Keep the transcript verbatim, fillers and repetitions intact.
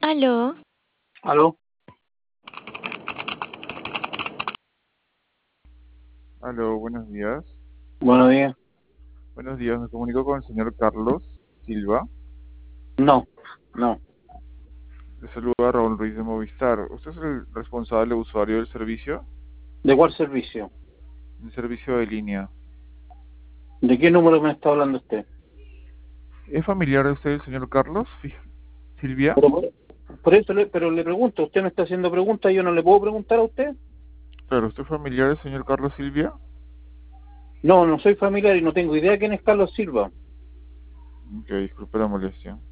Aló, ¿Aló? Aló, buenos días. Buenos días. Buenos días, me comunico con el señor Carlos Silva. No, no. Le saluda Raúl Ruiz de Movistar. ¿Usted es el responsable usuario del servicio? ¿De cuál servicio? El servicio de línea. ¿De qué número me está hablando usted? ¿Es familiar de usted el señor Carlos Fi- Silvia? Pero por, por eso le, pero le pregunto, usted me está haciendo preguntas y yo no le puedo preguntar a usted. Claro, ¿usted es familiar del señor Carlos Silvia? No, no soy familiar y no tengo idea quién es Carlos Silva. Ok, disculpe la molestia.